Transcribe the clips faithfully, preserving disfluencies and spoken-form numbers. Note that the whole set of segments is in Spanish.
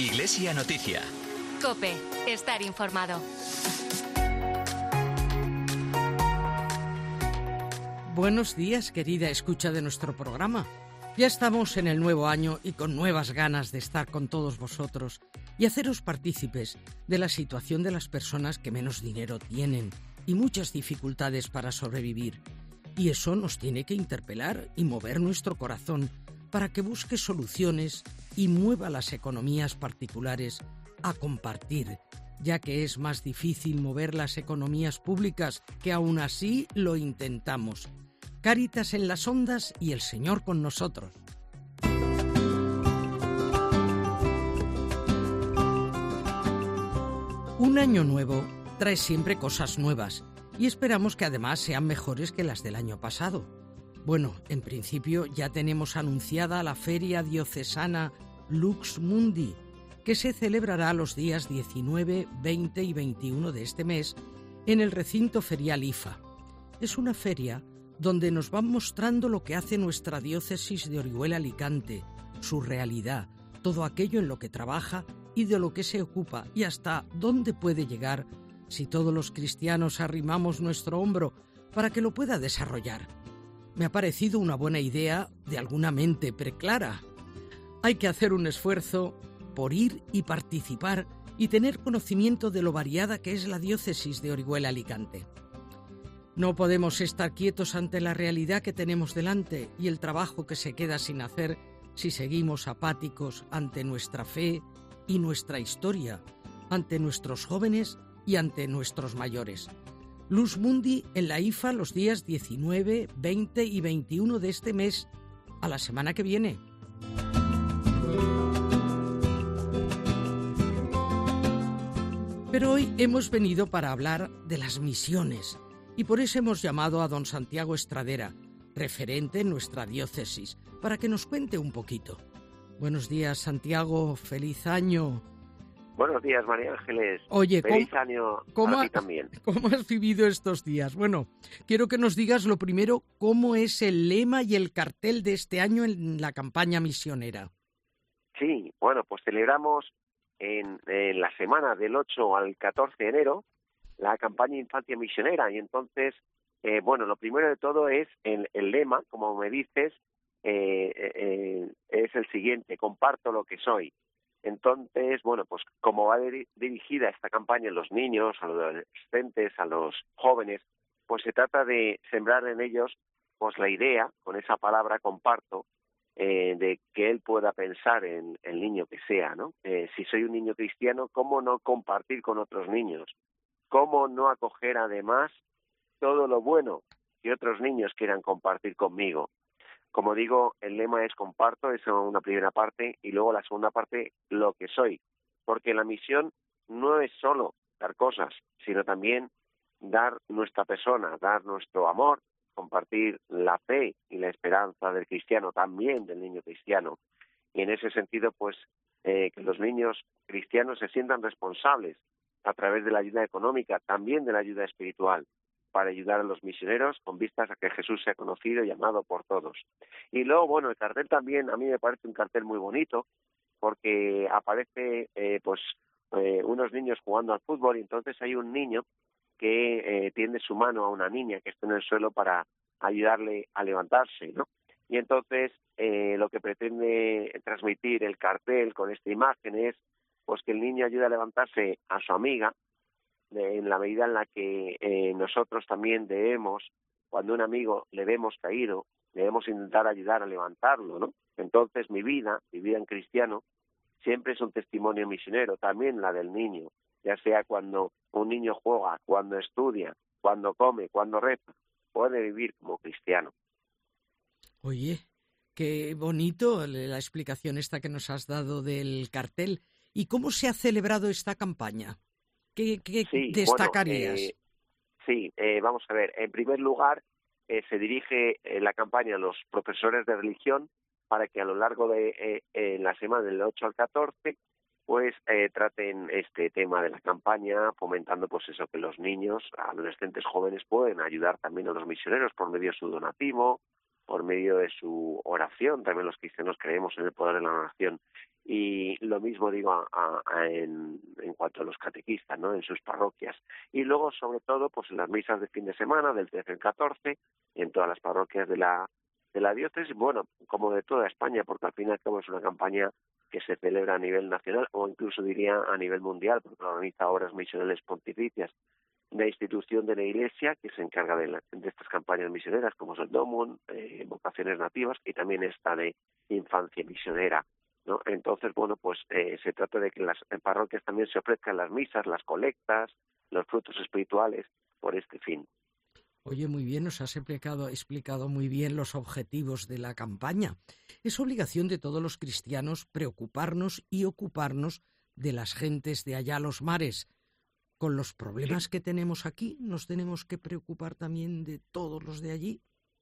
Iglesia Noticia. COPE. Estar informado. Buenos días, querida escucha de nuestro programa. Ya estamos en el nuevo año y con nuevas ganas de estar con todos vosotros y haceros partícipes de la situación de las personas que menos dinero tienen y muchas dificultades para sobrevivir. Y eso nos tiene que interpelar y mover nuestro corazón para que busque soluciones y mueva las economías particulares a compartir, ya que es más difícil mover las economías públicas, que aún así lo intentamos. Cáritas en las ondas y el Señor con nosotros. Un año nuevo trae siempre cosas nuevas y esperamos que además sean mejores que las del año pasado. Bueno, en principio ya tenemos anunciada la Feria Diocesana Lux Mundi, que se celebrará los días diecinueve, veinte y veintiuno de este mes en el recinto ferial I F A. Es una feria donde nos van mostrando lo que hace nuestra diócesis de Orihuela-Alicante, su realidad, todo aquello en lo que trabaja y de lo que se ocupa y hasta dónde puede llegar si todos los cristianos arrimamos nuestro hombro para que lo pueda desarrollar. Me ha parecido una buena idea de alguna mente preclara. Hay que hacer un esfuerzo por ir y participar y tener conocimiento de lo variada que es la diócesis de Orihuela-Alicante. No podemos estar quietos ante la realidad que tenemos delante y el trabajo que se queda sin hacer si seguimos apáticos ante nuestra fe y nuestra historia, ante nuestros jóvenes y ante nuestros mayores. Lux Mundi en la I F A los días diecinueve, veinte y veintiuno de este mes, a la semana que viene. Pero hoy hemos venido para hablar de las misiones y por eso hemos llamado a don Santiago Estradera, referente en nuestra diócesis, para que nos cuente un poquito. Buenos días, Santiago, feliz año. Buenos días, María Ángeles. Oye, feliz ¿cómo, año ¿cómo, para ti también. ¿Cómo has vivido estos días? Bueno, quiero que nos digas lo primero, ¿cómo es el lema y el cartel de este año en la campaña misionera? Sí, bueno, pues celebramos en, en la semana del ocho al catorce de enero la campaña Infancia Misionera y entonces, eh, bueno, lo primero de todo es el, el lema, como me dices, eh, eh, es el siguiente: comparto lo que soy. Entonces, bueno, pues como va dir- dirigida esta campaña a los niños, a los adolescentes, a los jóvenes, pues se trata de sembrar en ellos pues la idea, con esa palabra comparto, eh, de que él pueda pensar en el niño que sea, ¿no? Eh, si soy un niño cristiano, ¿cómo no compartir con otros niños? ¿Cómo no acoger además todo lo bueno que otros niños quieran compartir conmigo? Como digo, el lema es comparto, esa es una primera parte, y luego la segunda parte, lo que soy. Porque la misión no es solo dar cosas, sino también dar nuestra persona, dar nuestro amor, compartir la fe y la esperanza del cristiano, también del niño cristiano. Y en ese sentido, pues, eh, que los niños cristianos se sientan responsables a través de la ayuda económica, también de la ayuda espiritual, para ayudar a los misioneros con vistas a que Jesús sea conocido y amado por todos. Y luego, bueno, el cartel también, a mí me parece un cartel muy bonito, porque aparece eh, pues eh, unos niños jugando al fútbol y entonces hay un niño que eh, tiende su mano a una niña que está en el suelo para ayudarle a levantarse, ¿no? Y entonces eh, lo que pretende transmitir el cartel con esta imagen es pues que el niño ayuda a levantarse a su amiga, en la medida en la que eh, nosotros también debemos, cuando un amigo le vemos caído, debemos intentar ayudar a levantarlo, ¿no? Entonces mi vida, mi vida en cristiano, siempre es un testimonio misionero, también la del niño, ya sea cuando un niño juega, cuando estudia, cuando come, cuando reza, puede vivir como cristiano. Oye, qué bonito la explicación esta que nos has dado del cartel. ¿Y cómo se ha celebrado esta campaña? ¿Qué, qué sí, destacarías? Bueno, eh, sí, eh, vamos a ver. En primer lugar, eh, se dirige eh, la campaña a los profesores de religión para que a lo largo de eh, eh, la semana del ocho al catorce pues eh, traten este tema de la campaña, fomentando pues eso, que los niños, adolescentes, jóvenes pueden ayudar también a los misioneros por medio de su donativo, por medio de su oración. También los cristianos creemos en el poder de la oración. Y lo mismo digo a, a, a en, en cuanto a los catequistas, ¿no? En sus parroquias. Y luego, sobre todo, pues en las misas de fin de semana, del trece al catorce, en todas las parroquias de la de la diócesis, bueno, como de toda España, porque al fin y al cabo es una campaña que se celebra a nivel nacional o incluso diría a nivel mundial, porque organiza obras misionales pontificias la institución de la Iglesia que se encarga de, la, de estas campañas misioneras, como es el DOMUN, eh, Vocaciones Nativas, y también esta de Infancia Misionera, ¿no? Entonces, bueno, pues eh, se trata de que en las en parroquias también se ofrezcan las misas, las colectas, los frutos espirituales, por este fin. Oye, muy bien, nos has explicado, explicado muy bien los objetivos de la campaña. Es obligación de todos los cristianos preocuparnos y ocuparnos de las gentes de allá a los mares. Con los problemas Sí, que tenemos aquí, ¿nos tenemos que preocupar también de todos los de allí?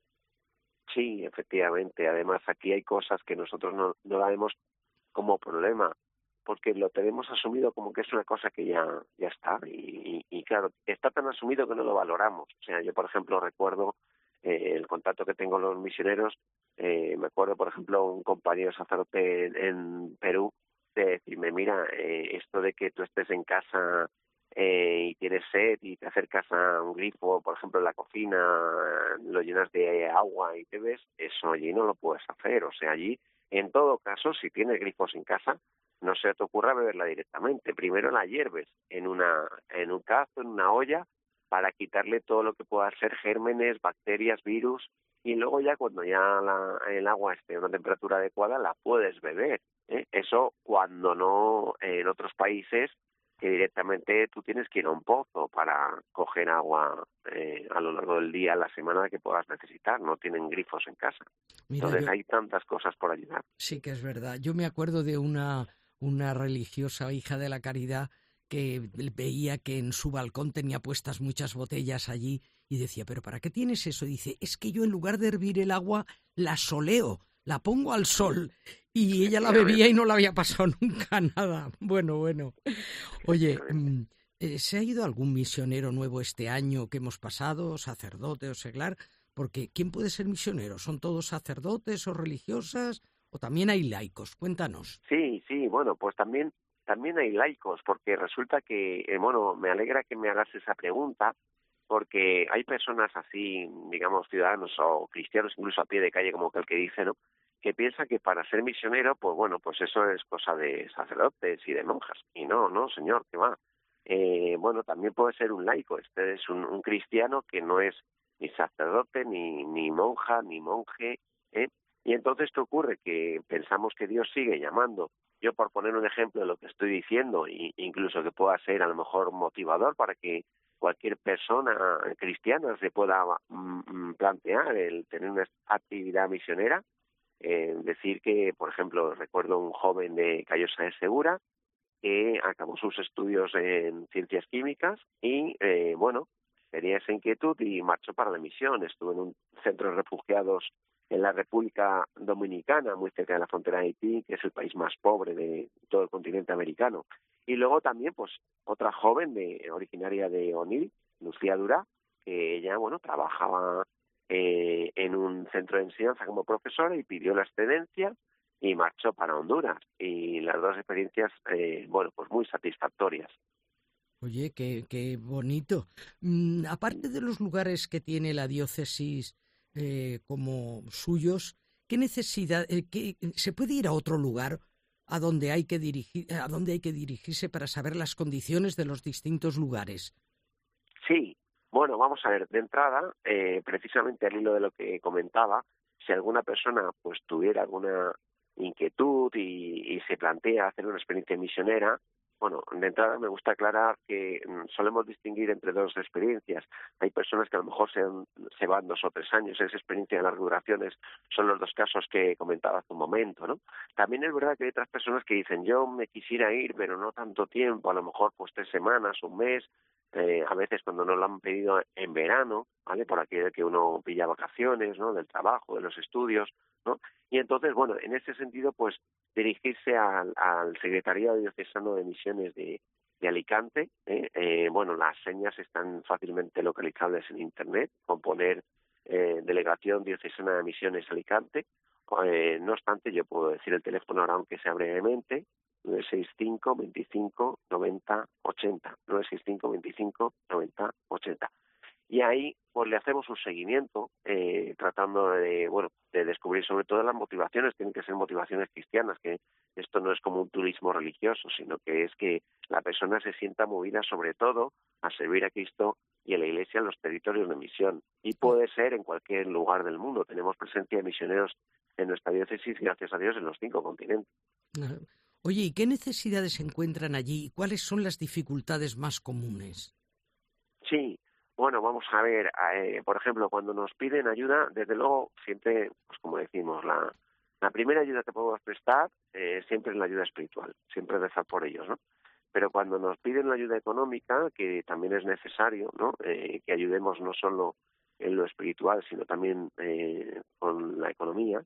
sí, efectivamente. Además, aquí hay cosas que nosotros no, no la vemos como problema, porque lo tenemos asumido como que es una cosa que ya ya está y, y, y claro, está tan asumido que no lo valoramos. O sea, yo por ejemplo recuerdo eh, el contacto que tengo con los misioneros, eh, me acuerdo por ejemplo un compañero sacerdote en, en Perú de decirme, mira, eh, esto de que tú estés en casa eh, y tienes sed y te acercas a un grifo, por ejemplo en la cocina, lo llenas de agua y bebes, eso allí no lo puedes hacer. O sea, allí en todo caso, si tienes grifos en casa, no se te ocurra beberla directamente. Primero la hierves en una en un cazo, en una olla, para quitarle todo lo que pueda ser gérmenes, bacterias, virus, y luego ya cuando ya la, el agua esté a una temperatura adecuada, la puedes beber, ¿eh? Eso cuando no eh, en otros países que directamente tú tienes que ir a un pozo para coger agua eh, a lo largo del día, la semana que puedas necesitar, no tienen grifos en casa. Mira, Entonces yo hay tantas cosas por ayudar. sí que es verdad. Yo me acuerdo de una, una religiosa hija de la caridad que veía que en su balcón tenía puestas muchas botellas allí y decía, ¿pero para qué tienes eso? Dice, es que yo en lugar de hervir el agua, la soleo, la pongo al sol. Y ella la bebía y Efectivamente, no le había pasado nunca nada. Bueno, bueno. Oye, efectivamente. mm, eh, ¿se ha ido algún misionero nuevo este año que hemos pasado, sacerdote o seglar? Porque ¿quién puede ser misionero? ¿Son todos sacerdotes o religiosas? ¿O también hay laicos? Cuéntanos. Sí, sí, bueno, pues también también hay laicos, porque resulta que, eh, bueno, me alegra que me hagas esa pregunta, porque hay personas así, digamos, ciudadanos o cristianos, incluso a pie de calle, como que el que dice, ¿no?, que piensa que para ser misionero, pues bueno, pues eso es cosa de sacerdotes y de monjas. Y no, no, señor, que va. Eh, bueno, también puede ser un laico. Este es un, un cristiano que no es ni sacerdote, ni, ni monja, ni monje, ¿eh? Y entonces, ¿qué ocurre? Que pensamos que Dios sigue llamando. Yo, por poner un ejemplo de lo que estoy diciendo, e incluso que pueda ser a lo mejor motivador para que cualquier persona cristiana se pueda mm, plantear el tener una actividad misionera, eh, decir que, por ejemplo, recuerdo un joven de Callosa de Segura que acabó sus estudios en ciencias químicas y, eh, bueno, tenía esa inquietud y marchó para la misión. Estuvo en un centro de refugiados en la República Dominicana, muy cerca de la frontera de Haití, que es el país más pobre de todo el continente americano. Y luego también, pues, otra joven de originaria de Onil, Lucía Durá, que ella, bueno, trabajaba eh, en un centro de enseñanza como profesora y pidió la excedencia y marchó para Honduras. Y las dos experiencias, eh, bueno, pues muy satisfactorias. Oye, qué, qué bonito. Mm, aparte de los lugares que tiene la diócesis eh, como suyos, ¿qué necesidad, eh, qué- se puede ir a otro lugar a donde hay que dirigir, a donde hay que dirigirse para saber las condiciones de los distintos lugares? Sí, bueno, vamos a ver, de entrada, eh, precisamente al hilo de lo que comentaba, si alguna persona pues tuviera alguna inquietud y, y se plantea hacer una experiencia misionera, bueno, de entrada me gusta aclarar que mm, solemos distinguir entre dos experiencias. Hay personas que a lo mejor se, han- se van dos o tres años, esa experiencia de largas duraciones son los dos casos que comentaba hace un momento, ¿no? También es verdad que hay otras personas que dicen, yo me quisiera ir, pero no tanto tiempo, a lo mejor pues tres semanas, un mes, eh, a veces cuando nos lo han pedido en verano, ¿vale? Por aquello de que uno pilla vacaciones, ¿no? Del trabajo, de los estudios, ¿no? Y entonces, bueno, en ese sentido, pues dirigirse al, al Secretariado Diocesano de Misiones de, de Alicante, ¿eh? Eh, bueno, las señas están fácilmente localizables en Internet, con poner eh, Delegación Diocesana de Misiones Alicante, Eh, no obstante, yo puedo decir el teléfono ahora, aunque sea brevemente, nueve seis cinco, veinticinco, noventa, ochenta, nueve seis cinco, veinticinco, noventa, ochenta. Y ahí pues le hacemos un seguimiento, eh, tratando de, bueno, de descubrir sobre todo las motivaciones. Tienen que ser motivaciones cristianas, que esto no es como un turismo religioso, sino que es que la persona se sienta movida sobre todo a servir a Cristo y a la Iglesia en los territorios de misión. Y puede ser en cualquier lugar del mundo. Tenemos presencia de misioneros en nuestra diócesis, gracias a Dios, en los cinco continentes. Oye, ¿y qué necesidades se encuentran allí y cuáles son las dificultades más comunes? Sí, bueno, vamos a ver, eh, por ejemplo, cuando nos piden ayuda, desde luego, siempre, pues como decimos, la, la primera ayuda que podemos prestar eh, siempre es la ayuda espiritual, siempre rezar por ellos, ¿no? Pero cuando nos piden la ayuda económica, que también es necesario, ¿no? Eh, que ayudemos no solo en lo espiritual, sino también eh, con la economía,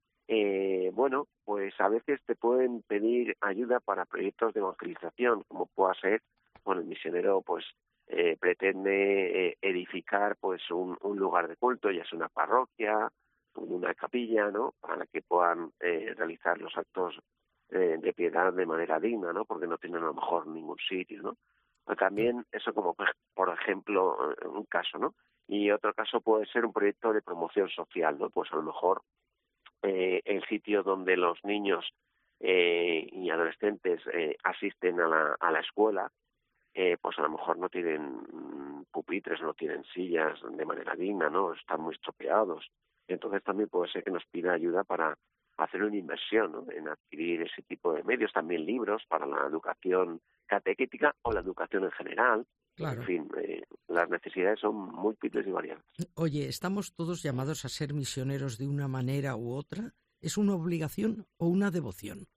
eh, bueno, pues a veces te pueden pedir ayuda para proyectos de evangelización, como pueda ser, bueno, el misionero, pues, Eh, pretende eh, edificar pues un, un lugar de culto, ya sea una parroquia, una capilla, ¿no? Para que puedan eh, realizar los actos eh, de piedad de manera digna, ¿no? Porque no tienen a lo mejor ningún sitio, ¿no? También eso como por ejemplo un caso, ¿no? Y otro caso puede ser un proyecto de promoción social, ¿no? Pues a lo mejor eh, el sitio donde los niños eh, y adolescentes eh, asisten a la, a la escuela, Eh, pues a lo mejor no tienen pupitres, no tienen sillas de manera digna, ¿no? Están muy estropeados. Entonces también puede ser que nos pida ayuda para hacer una inversión, ¿no? En adquirir ese tipo de medios, también libros para la educación catequética o la educación en general. Claro. En fin, eh, las necesidades son múltiples y variadas. Oye, ¿estamos todos llamados a ser misioneros de una manera u otra? ¿Es una obligación o una devoción?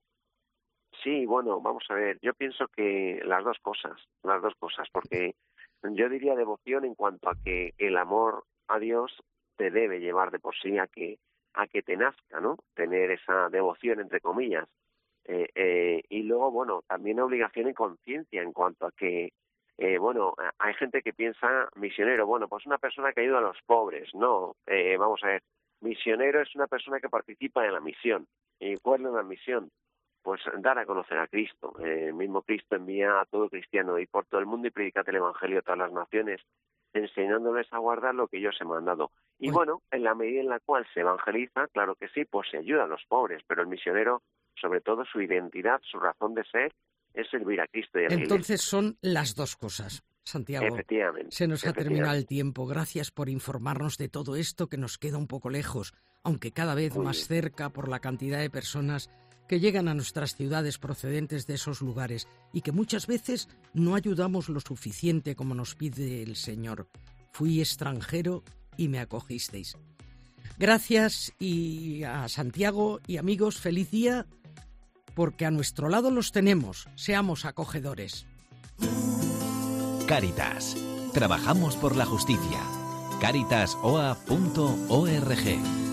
Sí, bueno, vamos a ver, yo pienso que las dos cosas, las dos cosas, porque yo diría devoción en cuanto a que el amor a Dios te debe llevar de por sí a que a que te nazca, ¿no? Tener esa devoción, entre comillas. Eh, eh, y luego, bueno, también obligación y conciencia en cuanto a que, eh, bueno, hay gente que piensa misionero, bueno, pues una persona que ayuda a los pobres. No, eh, vamos a ver, misionero es una persona que participa en la misión. ¿Y cuál es la misión? Pues dar a conocer a Cristo. Eh, el mismo Cristo envía a todo cristiano y por todo el mundo y predicad el Evangelio a todas las naciones, enseñándoles a guardar lo que yo os he mandado. Y Uy. bueno, en la medida en la cual se evangeliza, claro que sí, pues se ayuda a los pobres, pero el misionero, sobre todo su identidad, su razón de ser, es servir a Cristo y a la Iglesia. Entonces son las dos cosas, Santiago. Efectivamente. Se nos ha terminado efectivamente. el tiempo. Gracias por informarnos de todo esto que nos queda un poco lejos, aunque cada vez Muy más bien. cerca por la cantidad de personas que llegan a nuestras ciudades procedentes de esos lugares y que muchas veces no ayudamos lo suficiente como nos pide el Señor. Fui extranjero y me acogisteis. Gracias y a Santiago y amigos, feliz día, porque a nuestro lado los tenemos. Seamos acogedores. Cáritas. Trabajamos por la justicia. cáritas o a punto org